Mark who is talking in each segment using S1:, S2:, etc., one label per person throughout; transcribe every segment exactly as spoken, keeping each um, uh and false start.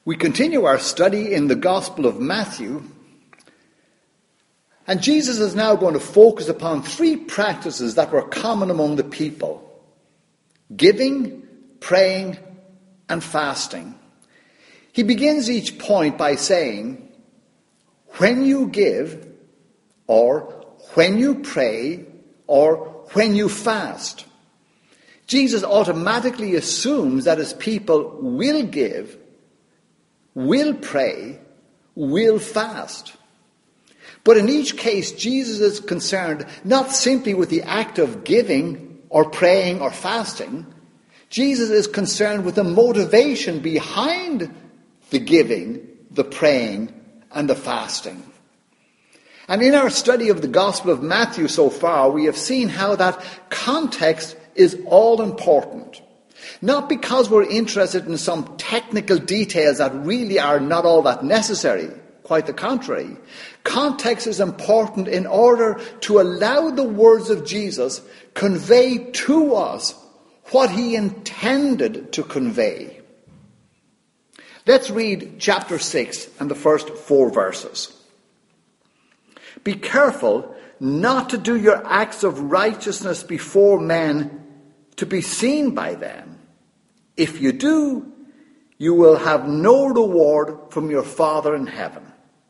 S1: We continue our study in the Gospel of Matthew, and Jesus is now going to focus upon three practices that were common among the people: giving, praying, and fasting. He begins each point by saying, when you give, or when you pray, or when you fast. Jesus automatically assumes that his people will give, will pray, will fast. But in each case, Jesus is concerned not simply with the act of giving or praying or fasting. Jesus is concerned with the motivation behind the giving, the praying, and the fasting. And in our study of the Gospel of Matthew so far, we have seen how that context is all important. Not because we're interested in some technical details that really are not all that necessary. Quite the contrary. Context is important in order to allow the words of Jesus convey to us what he intended to convey. Let's read chapter six and the first four verses. Be careful not to do your acts of righteousness before men to be seen by them. If you do, you will have no reward from your Father in heaven.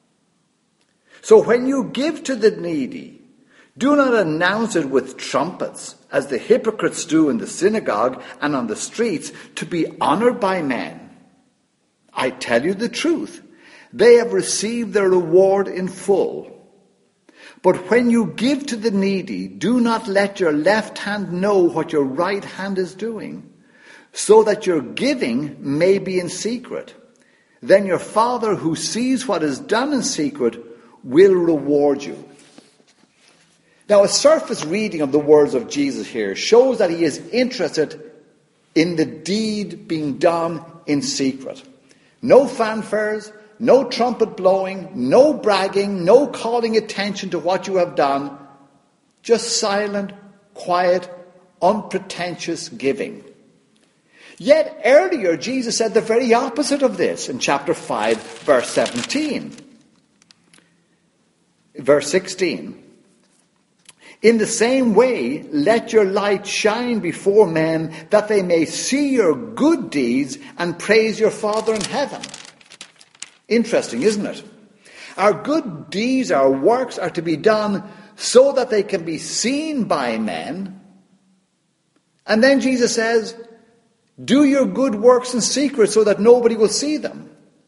S1: So when you give to the needy, do not announce it with trumpets, as the hypocrites do in the synagogue and on the streets, to be honored by men. I tell you the truth, they have received their reward in full. But when you give to the needy, do not let your left hand know what your right hand is doing, so that your giving may be in secret. Then your Father who sees what is done in secret will reward you. Now, a surface reading of the words of Jesus here shows that he is interested in the deed being done in secret. No fanfares, no trumpet blowing, no bragging, no calling attention to what you have done. Just silent, quiet, unpretentious giving. Yet earlier Jesus said the very opposite of this in chapter five, verse seventeen. Verse sixteen. In the same way, let your light shine before men, that they may see your good deeds and praise your Father in heaven. Interesting, isn't it? Our good deeds, our works are to be done so that they can be seen by men. And then Jesus says, do your good works in secret so that nobody will see them.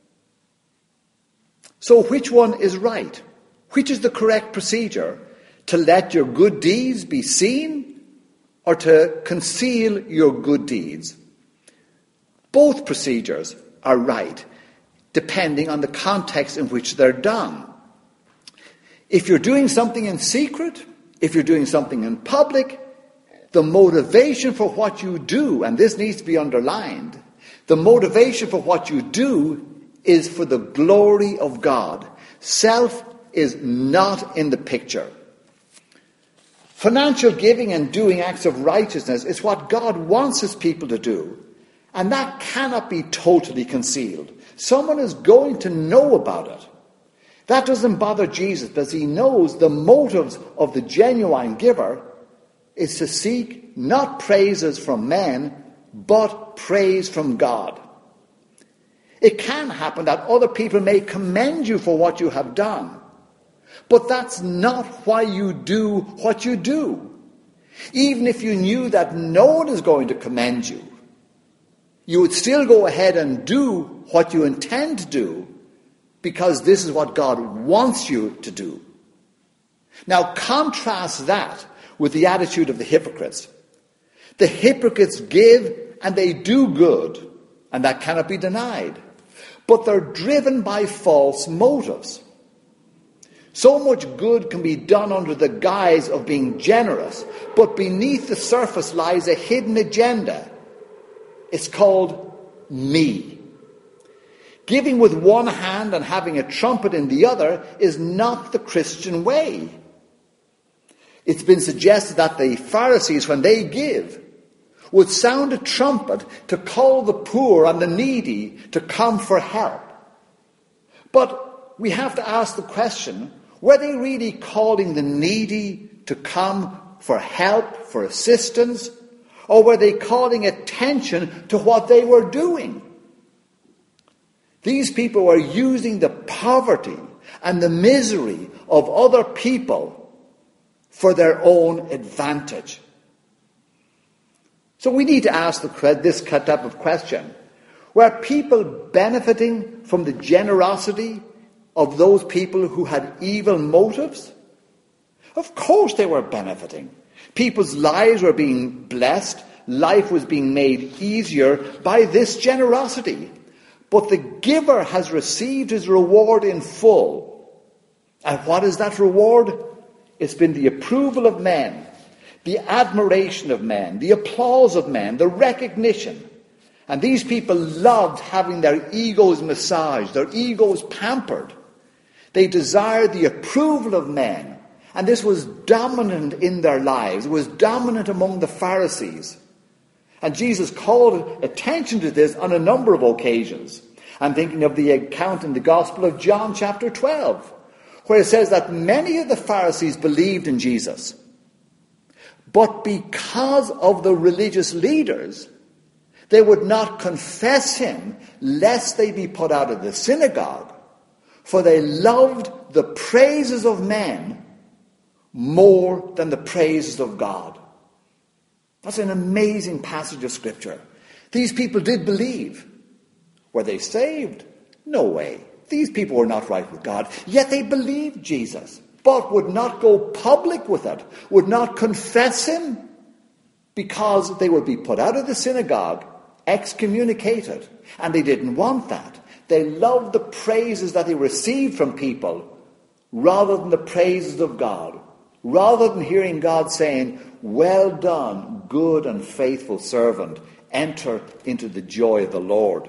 S1: So which one is right? Which is the correct procedure? To let your good deeds be seen, or to conceal your good deeds? Both procedures are right, depending on the context in which they're done. If you're doing something in secret, if you're doing something in public, the motivation for what you do, and this needs to be underlined, the motivation for what you do is for the glory of God. Self is not in the picture. Financial giving and doing acts of righteousness is what God wants his people to do, and that cannot be totally concealed. Someone is going to know about it. That doesn't bother Jesus, because he knows the motives of the genuine giver is to seek not praises from men, but praise from God. It can happen that other people may commend you for what you have done, but that's not why you do what you do. Even if you knew that no one is going to commend you, you would still go ahead and do what you intend to do, because this is what God wants you to do. Now contrast that with the attitude of the hypocrites. The hypocrites give and they do good, and that cannot be denied. But they're driven by false motives. So much good can be done under the guise of being generous, but beneath the surface lies a hidden agenda. It's called me. Giving with one hand and having a trumpet in the other is not the Christian way. It's been suggested that the Pharisees, when they give, would sound a trumpet to call the poor and the needy to come for help. But we have to ask the question, were they really calling the needy to come for help, for assistance, or were they calling attention to what they were doing? These people were using the poverty and the misery of other people for their own advantage. So we need to ask the, this type of question. Were people benefiting from the generosity of those people who had evil motives? Of course they were benefiting. People's lives were being blessed. Life was being made easier by this generosity. But the giver has received his reward in full. And what is that reward? It's been the approval of men, the admiration of men, the applause of men, the recognition. And these people loved having their egos massaged, their egos pampered. They desired the approval of men. And this was dominant in their lives. It was dominant among the Pharisees. And Jesus called attention to this on a number of occasions. I'm thinking of the account in the Gospel of John chapter twelve, where it says that many of the Pharisees believed in Jesus. But because of the religious leaders, they would not confess him lest they be put out of the synagogue, for they loved the praises of men more than the praises of God. That's an amazing passage of Scripture. These people did believe. Were they saved? No way. These people were not right with God. Yet they believed Jesus, but would not go public with it, would not confess him, because they would be put out of the synagogue, excommunicated. And they didn't want that. They loved the praises that they received from people rather than the praises of God. Rather than hearing God saying, "Well done, good and faithful servant, enter into the joy of the Lord."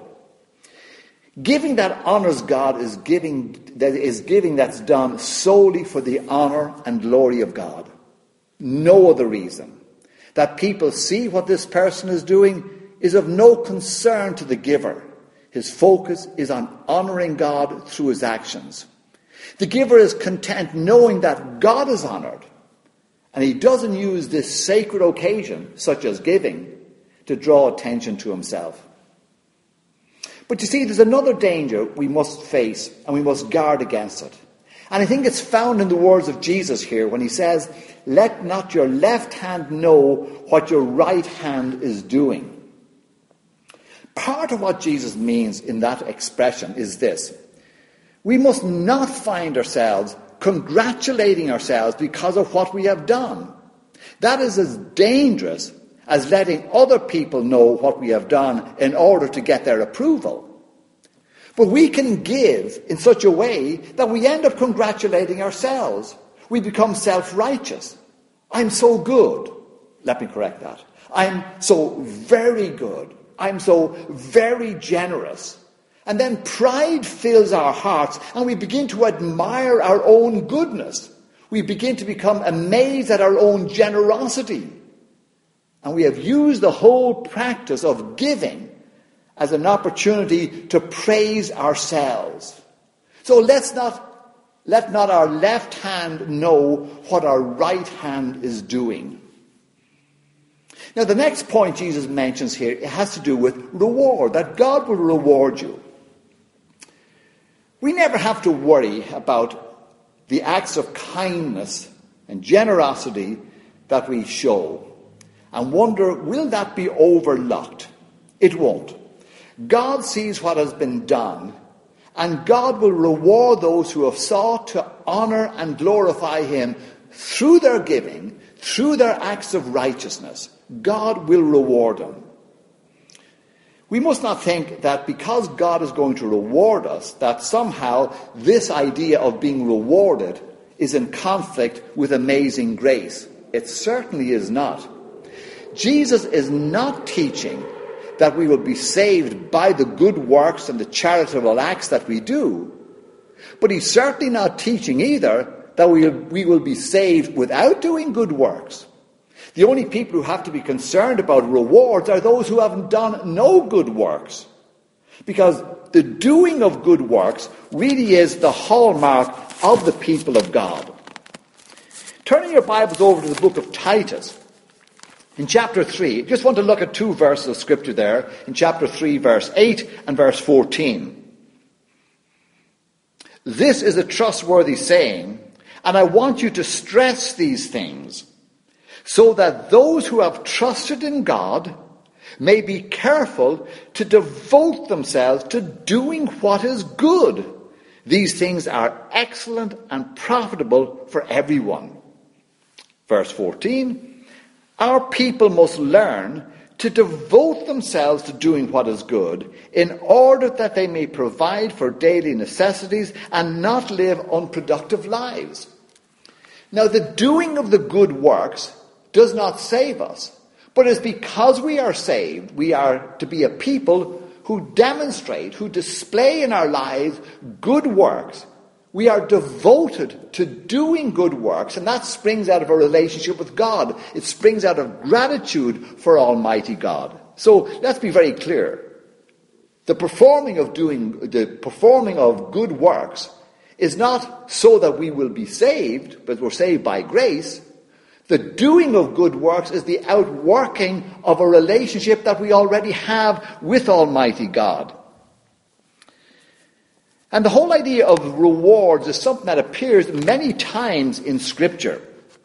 S1: Giving that honors God is giving that is giving that's done solely for the honor and glory of God. No other reason. That people see what this person is doing is of no concern to the giver. His focus is on honoring God through his actions. The giver is content knowing that God is honored, and he doesn't use this sacred occasion, such as giving, to draw attention to himself. But you see, there's another danger we must face, and we must guard against it. And I think it's found in the words of Jesus here when he says, "Let not your left hand know what your right hand is doing." Part of what Jesus means in that expression is this: we must not find ourselves congratulating ourselves because of what we have done. That is as dangerous as letting other people know what we have done in order to get their approval. But we can give in such a way that we end up congratulating ourselves. We become self-righteous. I'm so good. Let me correct that. I'm so very good. I'm so very generous. And then pride fills our hearts and we begin to admire our own goodness. We begin to become amazed at our own generosity. And we have used the whole practice of giving as an opportunity to praise ourselves. So let's not, let not our left hand know what our right hand is doing. Now the next point Jesus mentions here, it has to do with reward, that God will reward you. We never have to worry about the acts of kindness and generosity that we show and wonder, will that be overlooked? It won't. God sees what has been done, and God will reward those who have sought to honor and glorify him through their giving, through their acts of righteousness. God will reward them. We must not think that because God is going to reward us, that somehow this idea of being rewarded is in conflict with amazing grace. It certainly is not. Jesus is not teaching that we will be saved by the good works and the charitable acts that we do. But he's certainly not teaching either that we will, we will be saved without doing good works. The only people who have to be concerned about rewards are those who haven't done no good works. Because the doing of good works really is the hallmark of the people of God. Turning your Bibles over to the book of Titus, in chapter three, just want to look at two verses of scripture there, in chapter three, verse eight and verse fourteen. This is a trustworthy saying, and I want you to stress these things, so that those who have trusted in God may be careful to devote themselves to doing what is good. These things are excellent and profitable for everyone. Verse fourteen, our people must learn to devote themselves to doing what is good, in order that they may provide for daily necessities and not live unproductive lives. Now, the doing of the good works does not save us, but it's because we are saved, we are to be a people who demonstrate, who display in our lives good works. We are devoted to doing good works, and that springs out of a relationship with God. It springs out of gratitude for Almighty God. So let's be very clear. The performing of doing, the performing of good works is not so that we will be saved, but we're saved by grace. The doing of good works is the outworking of a relationship that we already have with Almighty God. And the whole idea of rewards is something that appears many times in Scripture.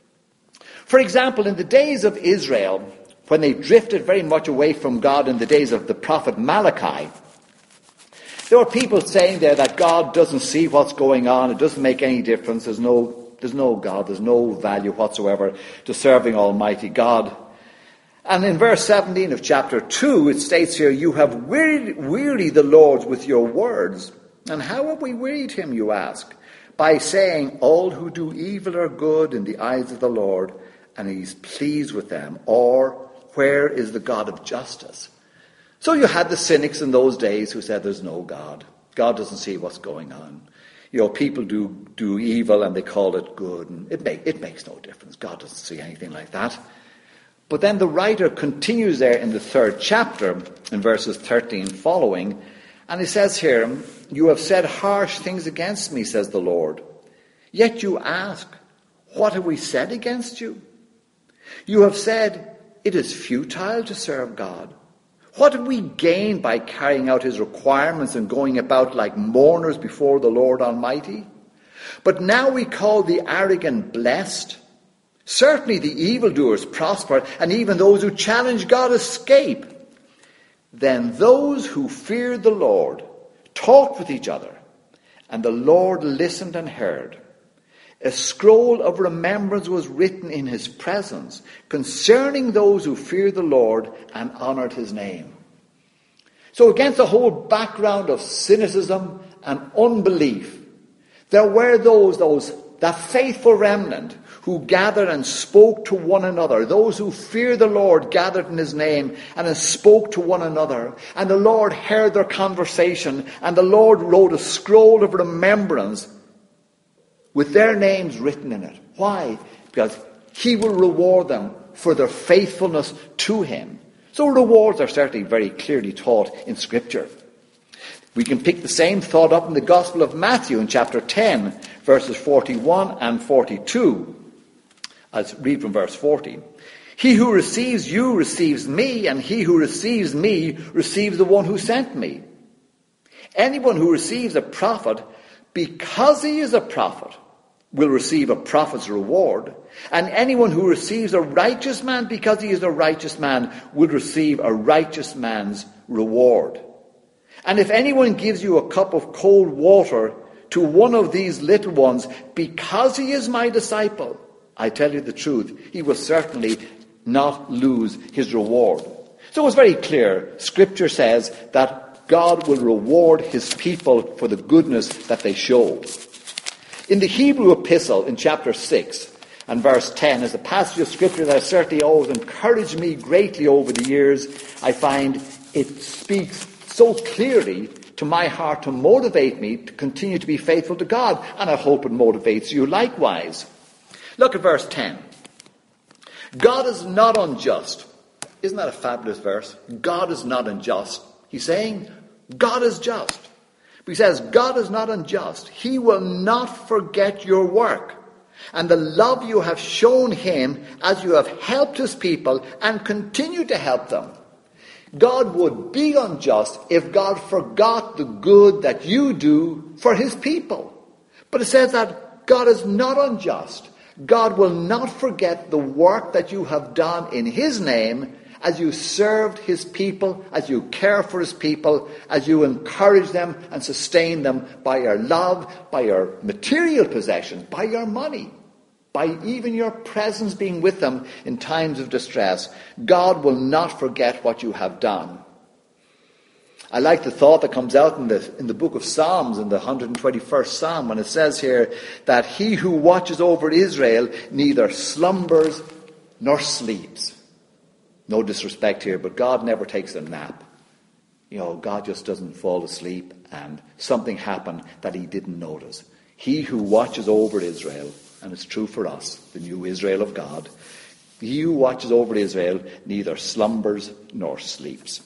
S1: For example, in the days of Israel, when they drifted very much away from God in the days of the prophet Malachi, there were people saying there that God doesn't see what's going on, it doesn't make any difference, there's no, there's no God, there's no value whatsoever to serving Almighty God. And in verse seventeen of chapter two, it states here, you have wearied, wearied the Lord with your words. And how have we wearied him, you ask? By saying, all who do evil are good in the eyes of the Lord, and he's pleased with them. Or, where is the God of justice? So you had the cynics in those days who said there's no God. God doesn't see what's going on. You know, people do, do evil and they call it good. And it, make, it makes no difference. God doesn't see anything like that. But then the writer continues there in the third chapter, in verses thirteen following, and he says here, you have said harsh things against me, says the Lord. Yet you ask, what have we said against you? You have said, it is futile to serve God. What have we gained by carrying out his requirements and going about like mourners before the Lord Almighty? But now we call the arrogant blessed. Certainly the evildoers prosper, and even those who challenge God escape. Then those who feared the Lord talked with each other, and the Lord listened and heard. A scroll of remembrance was written in his presence concerning those who feared the Lord and honoured his name. So against the whole background of cynicism and unbelief, there were those, those that faithful remnant who gathered and spoke to one another. Those who feared the Lord gathered in his name and spoke to one another. And the Lord heard their conversation, and the Lord wrote a scroll of remembrance with their names written in it. Why? Because he will reward them for their faithfulness to him. So rewards are certainly very clearly taught in Scripture. We can pick the same thought up in the Gospel of Matthew in chapter ten, verses forty-one and forty-two. Let's read from verse forty. He who receives you receives me, and he who receives me receives the one who sent me. Anyone who receives a prophet because he is a prophet will receive a prophet's reward. And anyone who receives a righteous man because he is a righteous man will receive a righteous man's reward. And if anyone gives you a cup of cold water to one of these little ones because he is my disciple, I tell you the truth, he will certainly not lose his reward. So it's very clear. Scripture says that God will reward his people for the goodness that they show. In the Hebrew epistle in chapter six and verse ten is a passage of Scripture that has certainly always encouraged me greatly over the years. I find it speaks so clearly to my heart to motivate me to continue to be faithful to God, and I hope it motivates you likewise. Look at verse ten. God is not unjust. Isn't that a fabulous verse? God is not unjust. He's saying God is just. But he says God is not unjust. He will not forget your work and the love you have shown him as you have helped his people and continue to help them. God would be unjust if God forgot the good that you do for his people. But it says that God is not unjust. God will not forget the work that you have done in his name as you served his people, as you care for his people, as you encourage them and sustain them by your love, by your material possessions, by your money, by even your presence being with them in times of distress. God will not forget what you have done. I like the thought that comes out in the, in the book of Psalms, in the one hundred twenty-first Psalm, when it says here that he who watches over Israel neither slumbers nor sleeps. No disrespect here, but God never takes a nap. You know, God just doesn't fall asleep and something happened that he didn't notice. He who watches over Israel, and it's true for us, the new Israel of God, he who watches over Israel neither slumbers nor sleeps.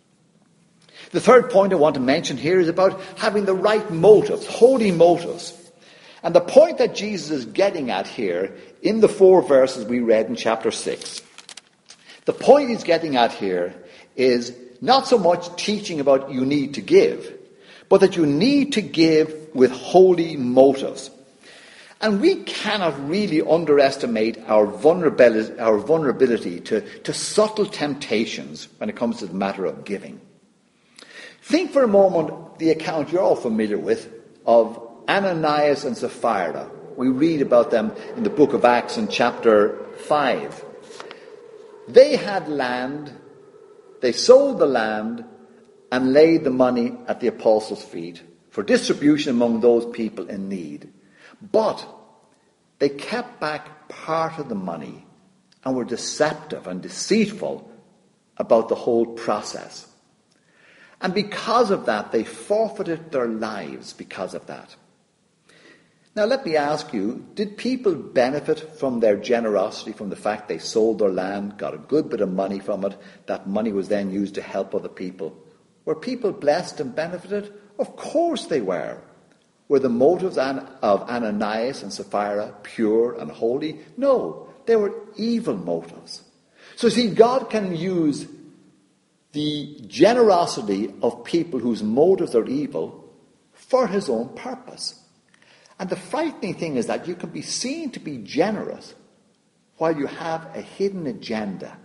S1: The third point I want to mention here is about having the right motives, holy motives. And the point that Jesus is getting at here in the four verses we read in chapter six. The point he's getting at here is not so much teaching about you need to give, but that you need to give with holy motives. And we cannot really underestimate our vulnerability, our vulnerability to, to subtle temptations when it comes to the matter of giving. Think for a moment the account you're all familiar with of Ananias and Sapphira. We read about them in the book of Acts in chapter five. They had land, they sold the land and laid the money at the apostles' feet for distribution among those people in need. But they kept back part of the money and were deceptive and deceitful about the whole process. And because of that, they forfeited their lives because of that. Now let me ask you, did people benefit from their generosity, from the fact they sold their land, got a good bit of money from it, that money was then used to help other people? Were people blessed and benefited? Of course they were. Were the motives of Ananias and Sapphira pure and holy? No, they were evil motives. So see, God can use the generosity of people whose motives are evil for his own purpose. And the frightening thing is that you can be seen to be generous while you have a hidden agenda.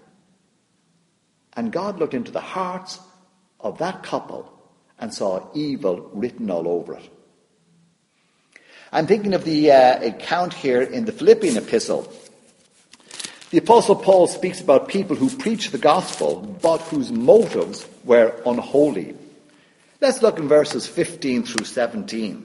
S1: And God looked into the hearts of that couple and saw evil written all over it. I'm thinking of the uh, account here in the Philippian epistle. The Apostle Paul speaks about people who preach the gospel, but whose motives were unholy. Let's look in verses fifteen through seventeen.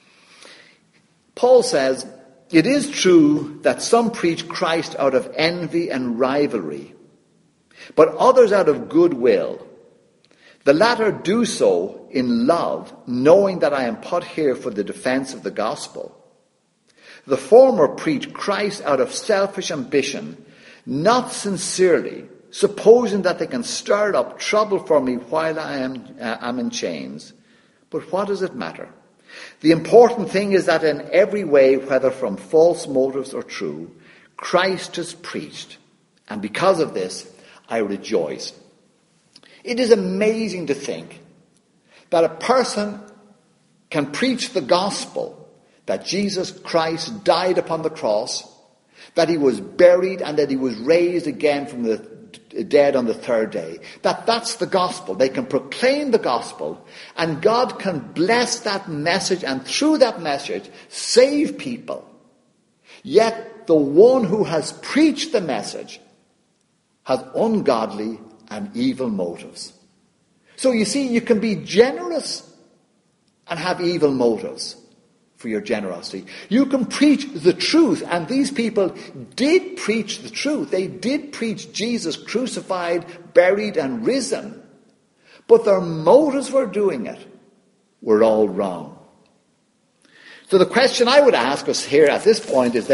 S1: Paul says, "It is true that some preach Christ out of envy and rivalry, but others out of goodwill. The latter do so in love, knowing that I am put here for the defense of the gospel. The former preach Christ out of selfish ambition, not sincerely, supposing that they can stir up trouble for me while I am, uh, am in chains. But what does it matter? The important thing is that in every way, whether from false motives or true, Christ is preached. And because of this, I rejoice." It is amazing to think that a person can preach the gospel, that Jesus Christ died upon the cross, that he was buried and that he was raised again from the dead on the third day. That that's the gospel. They can proclaim the gospel and God can bless that message and through that message save people. Yet the one who has preached the message has ungodly and evil motives. So you see, you can be generous and have evil motives for your generosity. You can preach the truth, and these people did preach the truth. They did preach Jesus crucified, buried, and risen. But their motives for doing it were all wrong. So the question I would ask us here at this point is there,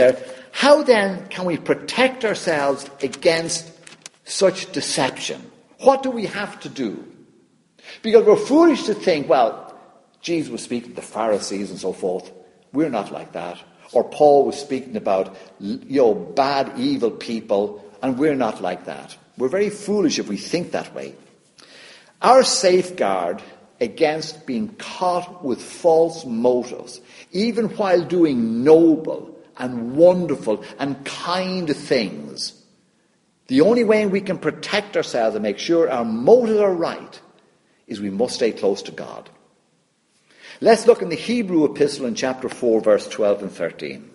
S1: how then can we protect ourselves against such deception? What do we have to do? Because we're foolish to think, well, Jesus was speaking to the Pharisees and so forth. We're not like that. Or Paul was speaking about, you know, bad, evil people, and we're not like that. We're very foolish if we think that way. Our safeguard against being caught with false motives, even while doing noble and wonderful and kind things, the only way we can protect ourselves and make sure our motives are right is we must stay close to God. Let's look in the Hebrew epistle in chapter four, verse twelve and thirteen.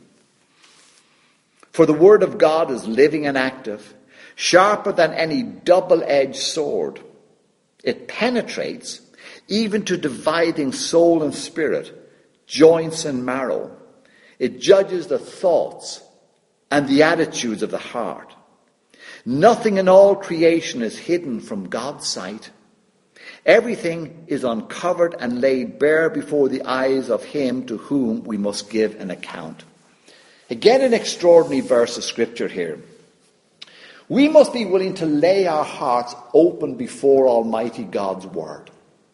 S1: For the word of God is living and active, sharper than any double-edged sword. It penetrates even to dividing soul and spirit, joints and marrow. It judges the thoughts and the attitudes of the heart. Nothing in all creation is hidden from God's sight. Everything is uncovered and laid bare before the eyes of him to whom we must give an account. Again, an extraordinary verse of scripture here. We must be willing to lay our hearts open before Almighty God's word.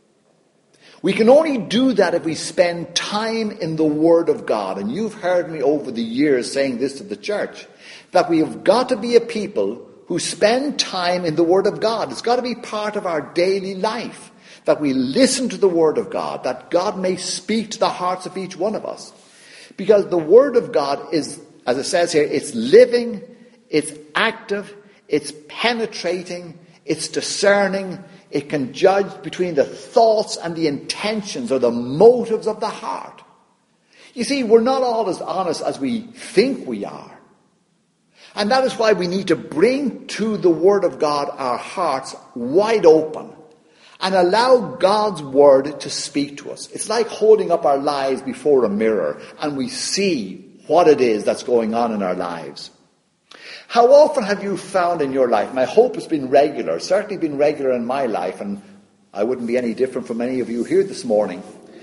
S1: We can only do that if we spend time in the Word of God. And you've heard me over the years saying this to the church, that we have got to be a people who spend time in the Word of God. It's got to be part of our daily life, that we listen to the Word of God, that God may speak to the hearts of each one of us. Because the Word of God is, as it says here, it's living, it's active, it's penetrating, it's discerning. It can judge between the thoughts and the intentions or the motives of the heart. You see, we're not all as honest as we think we are. And that is why we need to bring to the Word of God our hearts wide open and allow God's Word to speak to us. It's like holding up our lives before a mirror and we see what it is that's going on in our lives. How often have you found in your life, and I hope it's been regular, certainly been regular in my life, and I wouldn't be any different from many of you here this morning.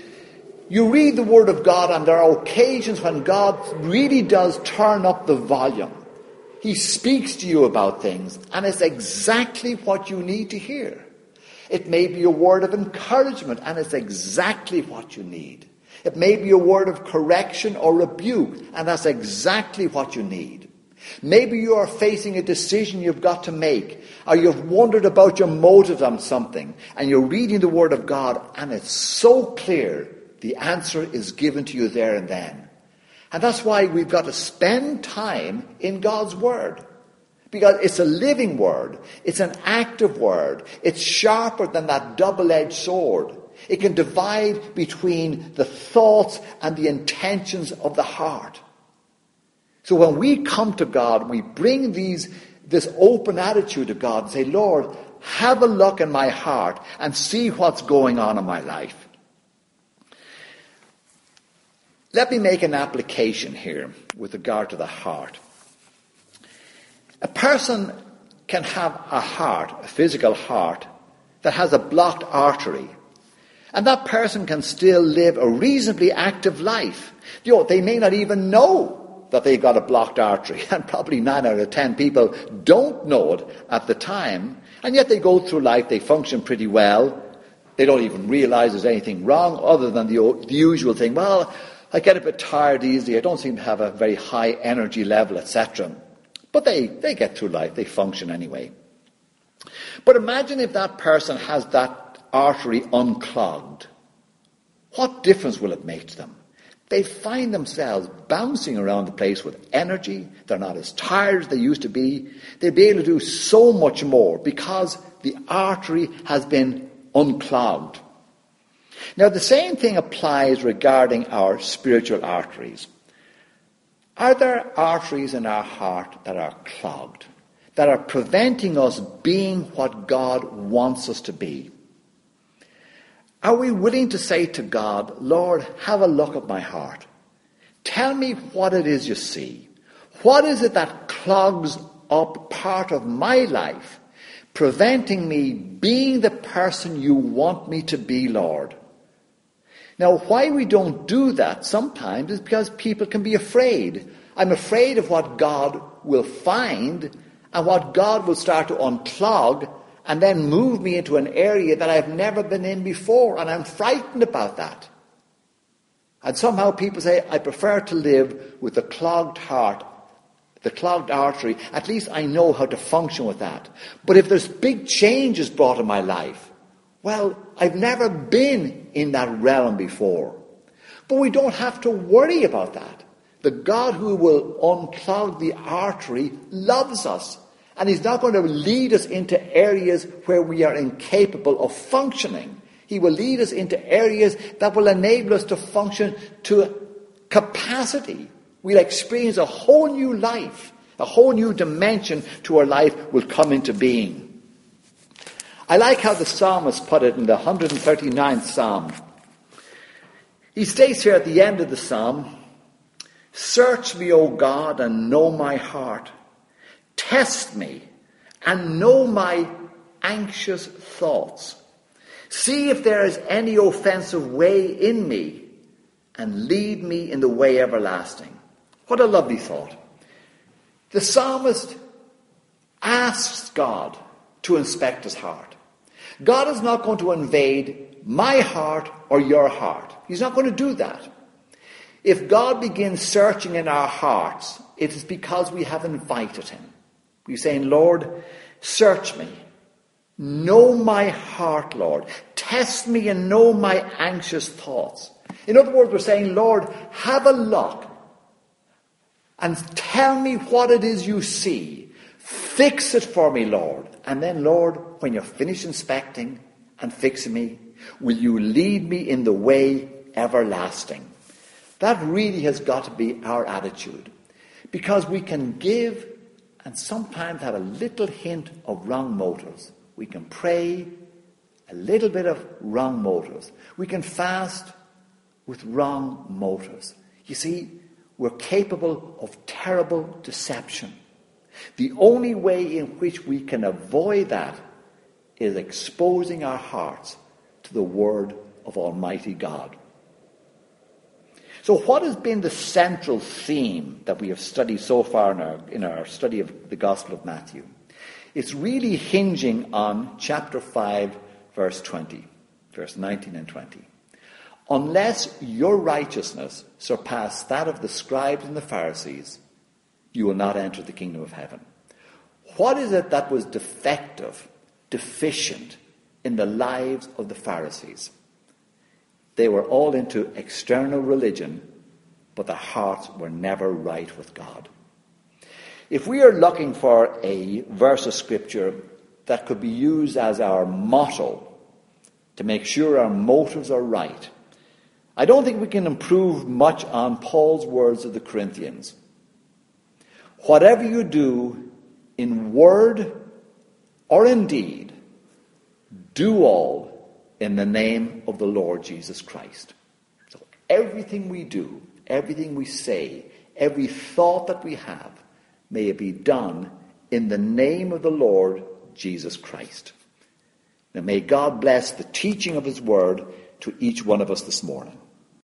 S1: You read the Word of God and there are occasions when God really does turn up the volume. He speaks to you about things, and it's exactly what you need to hear. It may be a word of encouragement, and it's exactly what you need. It may be a word of correction or rebuke, and that's exactly what you need. Maybe you are facing a decision you've got to make, or you've wondered about your motives on something, and you're reading the Word of God, and it's so clear the answer is given to you there and then. And that's why we've got to spend time in God's Word. Because it's a living Word. It's an active Word. It's sharper than that double-edged sword. It can divide between the thoughts and the intentions of the heart. So when we come to God, we bring these, this open attitude to God and say, Lord, have a look in my heart and see what's going on in my life. Let me make an application here with regard to the heart. A person can have a heart, a physical heart, that has a blocked artery. And that person can still live a reasonably active life. You know, they may not even know that they've got a blocked artery. And probably nine out of ten people don't know it at the time. And yet they go through life, they function pretty well. They don't even realize there's anything wrong other than the, the usual thing. Well, I get a bit tired easily. I don't seem to have a very high energy level, et cetera. But they, they get through life. They function anyway. But imagine if that person has that artery unclogged. What difference will it make to them? They find themselves bouncing around the place with energy. They're not as tired as they used to be. They'll be able to do so much more because the artery has been unclogged. Now, the same thing applies regarding our spiritual arteries. Are there arteries in our heart that are clogged, that are preventing us being what God wants us to be? Are we willing to say to God, Lord, have a look at my heart. Tell me what it is you see. What is it that clogs up part of my life, preventing me being the person you want me to be, Lord? Now, why we don't do that sometimes is because people can be afraid. I'm afraid of what God will find and what God will start to unclog and then move me into an area that I've never been in before, and I'm frightened about that. And somehow people say, I prefer to live with a clogged heart, the clogged artery. At least I know how to function with that. But if there's big changes brought in my life, well, I've never been in that realm before. But we don't have to worry about that. The God who will unclog the artery loves us. And he's not going to lead us into areas where we are incapable of functioning. He will lead us into areas that will enable us to function to capacity. We'll experience a whole new life. A whole new dimension to our life will come into being. I like how the psalmist put it in the one hundred thirty-ninth Psalm. He states here at the end of the psalm, "Search me, O God, and know my heart. Test me and know my anxious thoughts. See if there is any offensive way in me, and lead me in the way everlasting." What a lovely thought. The psalmist asks God to inspect his heart. God is not going to invade my heart or your heart. He's not going to do that. If God begins searching in our hearts, it is because we have invited him. We're saying, Lord, search me. Know my heart, Lord. Test me and know my anxious thoughts. In other words, we're saying, Lord, have a look and tell me what it is you see. Fix it for me, Lord. And then, Lord, when you're finished inspecting and fixing me, will you lead me in the way everlasting? That really has got to be our attitude. Because we can give and sometimes have a little hint of wrong motives. We can pray a little bit of wrong motives. We can fast with wrong motives. You see, we're capable of terrible deception. The only way in which we can avoid that is exposing our hearts to the word of Almighty God. So what has been the central theme that we have studied so far in our, in our study of the Gospel of Matthew? It's really hinging on chapter five, verse twenty, verse nineteen and twenty. Unless your righteousness surpass that of the scribes and the Pharisees, you will not enter the kingdom of heaven. What is it that was defective, deficient in the lives of the Pharisees? They were all into external religion, but their hearts were never right with God. If we are looking for a verse of Scripture that could be used as our motto to make sure our motives are right, I don't think we can improve much on Paul's words of the Corinthians. Whatever you do in word or in deed, do all in the name of the Lord Jesus Christ. So everything we do, everything we say, every thought that we have, may it be done in the name of the Lord Jesus Christ. Now may God bless the teaching of his word to each one of us this morning.